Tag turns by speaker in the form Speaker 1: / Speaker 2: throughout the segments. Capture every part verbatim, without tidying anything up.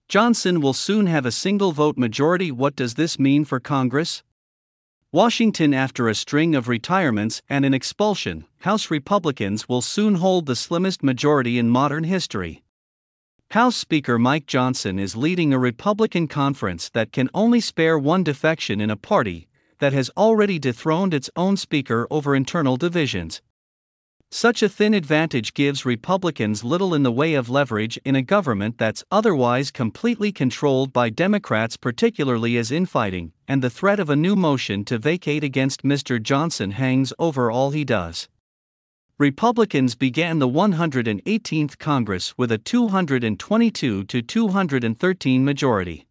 Speaker 1: Johnson will soon have a single-vote majority. What does this mean for Congress? Washington. After a string of retirements and an expulsion, House Republicans will soon hold the slimmest majority in modern history. House Speaker Mike Johnson is leading a Republican conference that can only spare one defection in a party that has already dethroned its own speaker over internal divisions. Such a thin advantage gives Republicans little in the way of leverage in a government that's otherwise completely controlled by Democrats, particularly as infighting and the threat of a new motion to vacate against Mister Johnson hangs over all he does. Republicans began the one hundred eighteenth Congress with a two hundred twenty-two to two hundred thirteen majority.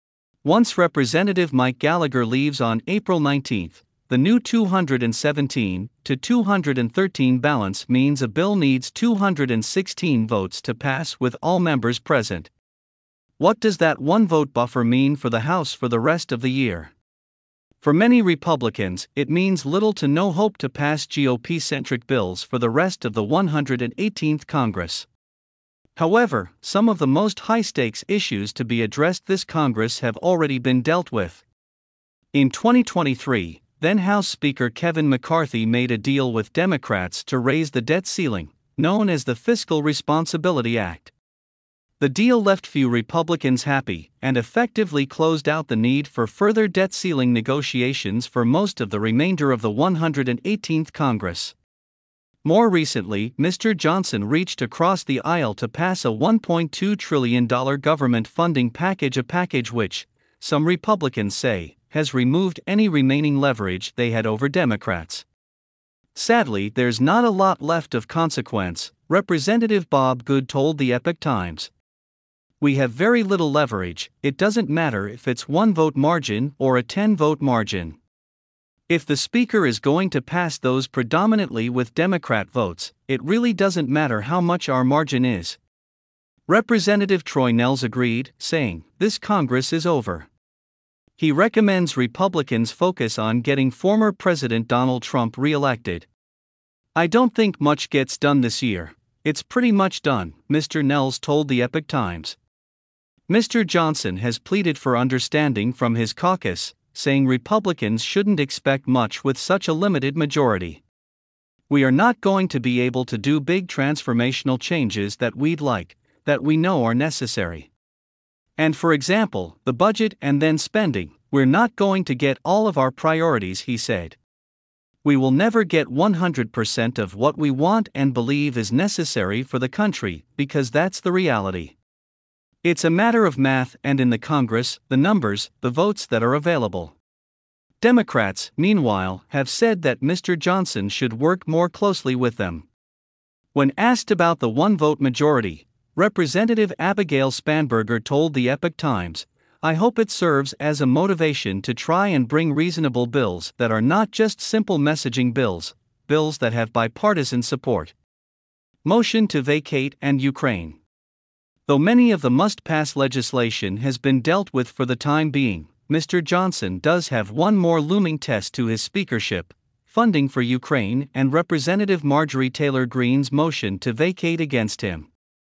Speaker 1: Once Representative Mike Gallagher leaves on April nineteenth, the new two hundred seventeen to two hundred thirteen balance means a bill needs two hundred sixteen votes to pass with all members present. What does that one-vote buffer mean for the House for the rest of the year? For many Republicans, it means little to no hope to pass G O P-centric bills for the rest of the one hundred eighteenth Congress. However, some of the most high-stakes issues to be addressed this Congress have already been dealt with. In twenty twenty-three, then House Speaker Kevin McCarthy made a deal with Democrats to raise the debt ceiling, known as the Fiscal Responsibility Act. The deal left few Republicans happy and effectively closed out the need for further debt ceiling negotiations for most of the remainder of the one hundred eighteenth Congress. More recently, Mister Johnson reached across the aisle to pass a one point two trillion dollars government funding package, a package which, some Republicans say, has removed any remaining leverage they had over Democrats. Sadly, there's not a lot left of consequence, Representative Bob Good told the Epoch Times. We have very little leverage. It doesn't matter if it's one vote margin or a ten vote margin. If the Speaker is going to pass those predominantly with Democrat votes, it really doesn't matter how much our margin is. Representative Troy Nehls agreed, saying, "This Congress is over." He recommends Republicans focus on getting former President Donald Trump re-elected. "I don't think much gets done this year. It's pretty much done," Mister Nehls told the Epoch Times. Mister Johnson has pleaded for understanding from his caucus, saying Republicans shouldn't expect much with such a limited majority. "We are not going to be able to do big transformational changes that we'd like, that we know are necessary. And for example, the budget and then spending, we're not going to get all of our priorities," he said. "We will never get one hundred percent of what we want and believe is necessary for the country, because that's the reality. It's a matter of math, and in the Congress, the numbers, the votes that are available." Democrats, meanwhile, have said that Mister Johnson should work more closely with them. When asked about the one-vote majority, Representative Abigail Spanberger told the Epoch Times, "I hope it serves as a motivation to try and bring reasonable bills that are not just simple messaging bills, bills that have bipartisan support." Motion to vacate and Ukraine. Though many of the must-pass legislation has been dealt with for the time being, Mister Johnson does have one more looming test to his speakership: funding for Ukraine and Representative Marjorie Taylor Greene's motion to vacate against him.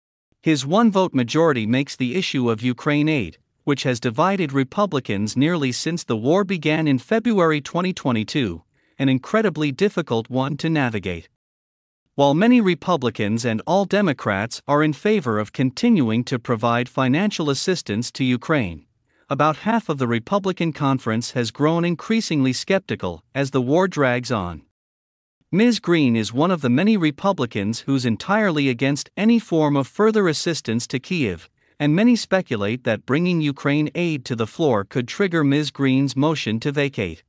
Speaker 1: His one-vote majority makes the issue of Ukraine aid, which has divided Republicans nearly since the war began in February twenty twenty-two, an incredibly difficult one to navigate. While many Republicans and all Democrats are in favor of continuing to provide financial assistance to Ukraine, about half of the Republican conference has grown increasingly skeptical as the war drags on. Miz Greene is one of the many Republicans who's entirely against any form of further assistance to Kyiv, and many speculate that bringing Ukraine aid to the floor could trigger Miz Greene's motion to vacate.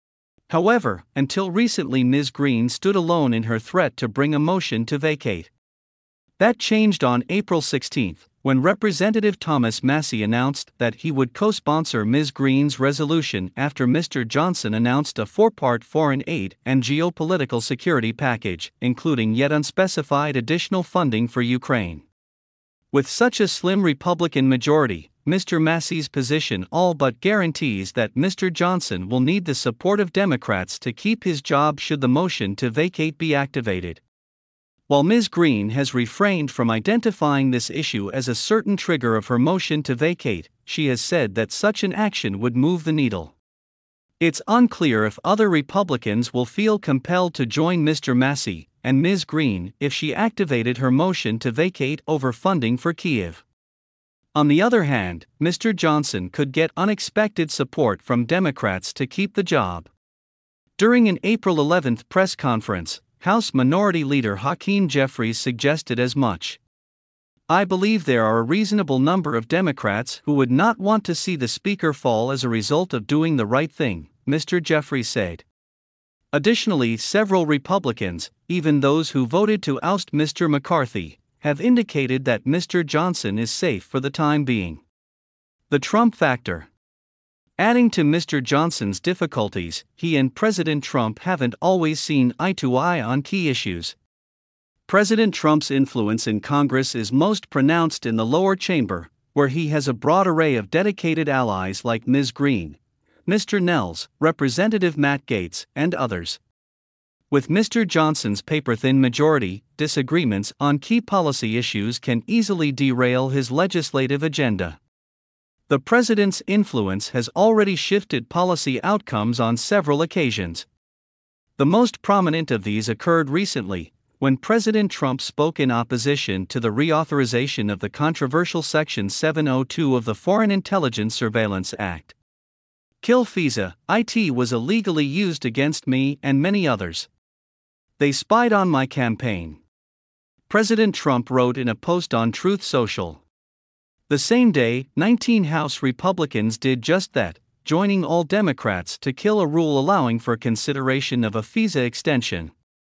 Speaker 1: However, until recently Miz Greene stood alone in her threat to bring a motion to vacate. That changed on April sixteenth, when Representative Thomas Massie announced that he would co-sponsor Miz Greene's resolution after Mister Johnson announced a four-part foreign aid and geopolitical security package, including yet unspecified additional funding for Ukraine. With such a slim Republican majority, Mister Massie's position all but guarantees that Mister Johnson will need the support of Democrats to keep his job should the motion to vacate be activated. While Miz Green has refrained from identifying this issue as a certain trigger of her motion to vacate, she has said that such an action would move the needle. It's unclear if other Republicans will feel compelled to join Mister Massey and Miz Green if she activated her motion to vacate over funding for Kyiv. On the other hand, Mister Johnson could get unexpected support from Democrats to keep the job. During an April eleventh press conference, House Minority Leader Hakeem Jeffries suggested as much. "I believe there are a reasonable number of Democrats who would not want to see the Speaker fall as a result of doing the right thing," Mister Jeffries said. Additionally, several Republicans, even those who voted to oust Mister McCarthy, have indicated that Mister Johnson is safe for the time being. The Trump factor. Adding to Mister Johnson's difficulties, he and President Trump haven't always seen eye to eye on key issues. President Trump's influence in Congress is most pronounced in the lower chamber, where he has a broad array of dedicated allies like Miz Green, Mister Nels, Representative Matt Gaetz, and others. With Mister Johnson's paper-thin majority, disagreements on key policy issues can easily derail his legislative agenda. The president's influence has already shifted policy outcomes on several occasions. The most prominent of these occurred recently, when President Trump spoke in opposition to the reauthorization of the controversial Section seven oh two of the Foreign Intelligence Surveillance Act. "Kill FISA, it was illegally used against me and many others. They spied on my campaign," President Trump wrote in a post on Truth Social. The same day, nineteen House Republicans did just that, joining all Democrats to kill a rule allowing for consideration of a FISA extension.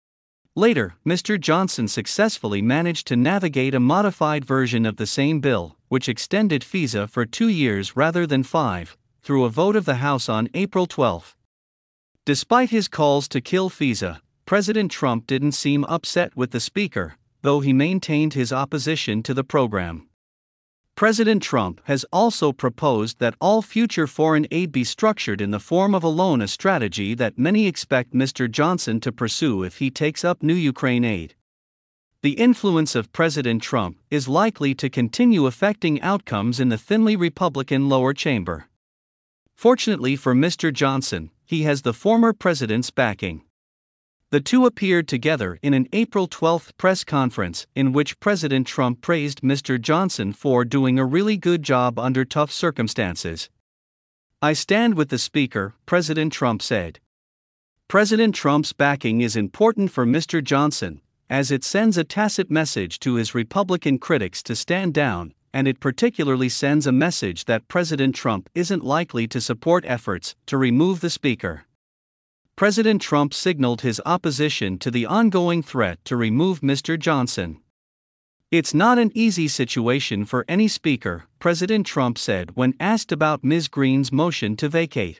Speaker 1: Later, Mister Johnson successfully managed to navigate a modified version of the same bill, which extended FISA for two years rather than five, through a vote of the House on April twelfth. Despite his calls to kill FISA, President Trump didn't seem upset with the Speaker, though he maintained his opposition to the program. President Trump has also proposed that all future foreign aid be structured in the form of a loan, a strategy that many expect Mister Johnson to pursue if he takes up new Ukraine aid. The influence of President Trump is likely to continue affecting outcomes in the thinly Republican lower chamber. Fortunately for Mister Johnson, he has the former president's backing. The two appeared together in an April twelfth press conference in which President Trump praised Mister Johnson for doing a really good job under tough circumstances. "I stand with the Speaker," President Trump said. President Trump's backing is important for Mister Johnson, as it sends a tacit message to his Republican critics to stand down, and it particularly sends a message that President Trump isn't likely to support efforts to remove the Speaker. President Trump signaled his opposition to the ongoing threat to remove Mister Johnson. "It's not an easy situation for any speaker," President Trump said when asked about Miz Green's motion to vacate.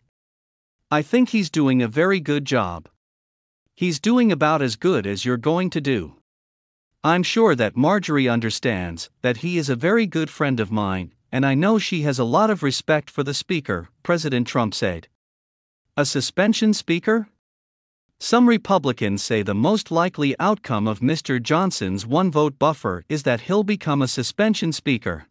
Speaker 1: "I think he's doing a very good job. He's doing about as good as you're going to do. I'm sure that Marjorie understands that he is a very good friend of mine, and I know she has a lot of respect for the Speaker," President Trump said. A suspension Speaker? Some Republicans say the most likely outcome of Mister Johnson's one-vote buffer is that he'll become a suspension Speaker.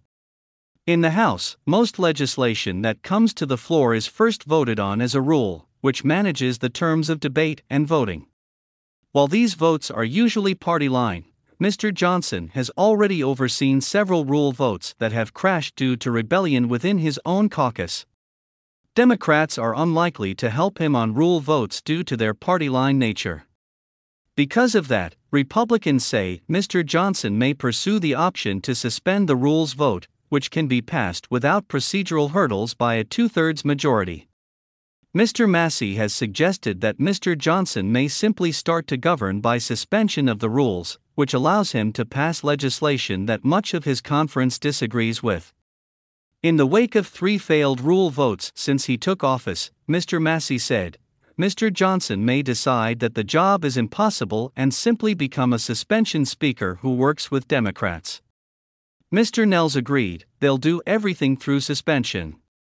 Speaker 1: In the House, most legislation that comes to the floor is first voted on as a rule, which manages the terms of debate and voting. While these votes are usually party line, Mister Johnson has already overseen several rule votes that have crashed due to rebellion within his own caucus. Democrats are unlikely to help him on rule votes due to their party-line nature. Because of that, Republicans say Mister Johnson may pursue the option to suspend the rules vote, which can be passed without procedural hurdles by a two-thirds majority. Mister Massey has suggested that Mister Johnson may simply start to govern by suspension of the rules, which allows him to pass legislation that much of his conference disagrees with. In the wake of three failed rule votes since he took office, Mister Massey said, Mister Johnson may decide that the job is impossible and simply become a suspension Speaker who works with Democrats. Mister Nels agreed, they'll do everything through suspension.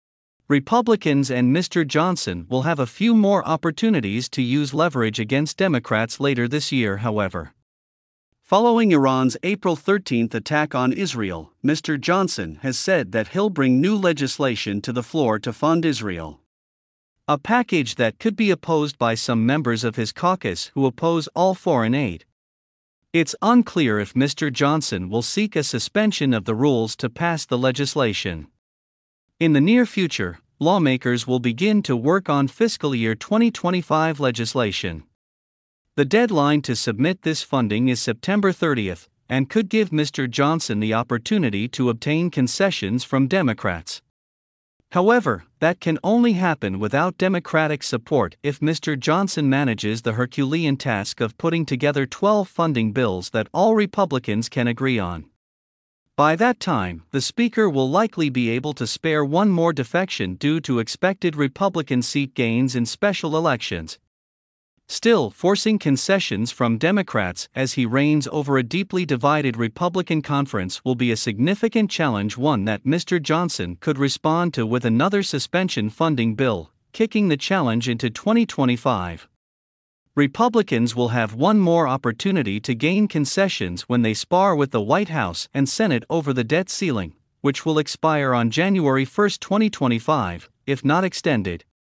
Speaker 1: Republicans and Mister Johnson will have a few more opportunities to use leverage against Democrats later this year, however. Following Iran's April thirteenth attack on Israel, Mister Johnson has said that he'll bring new legislation to the floor to fund Israel. A package that could be opposed by some members of his caucus who oppose all foreign aid. It's unclear if Mister Johnson will seek a suspension of the rules to pass the legislation. In the near future, lawmakers will begin to work on fiscal year twenty twenty-five legislation. The deadline to submit this funding is September thirtieth, and could give Mister Johnson the opportunity to obtain concessions from Democrats. However, that can only happen without Democratic support if Mister Johnson manages the Herculean task of putting together twelve funding bills that all Republicans can agree on. By that time, the Speaker will likely be able to spare one more defection due to expected Republican seat gains in special elections. Still, forcing concessions from Democrats as he reigns over a deeply divided Republican conference will be a significant challenge, one that Mister Johnson could respond to with another suspension funding bill, kicking the challenge into twenty twenty-five. Republicans will have one more opportunity to gain concessions when they spar with the White House and Senate over the debt ceiling, which will expire on January first, twenty twenty-five, if not extended.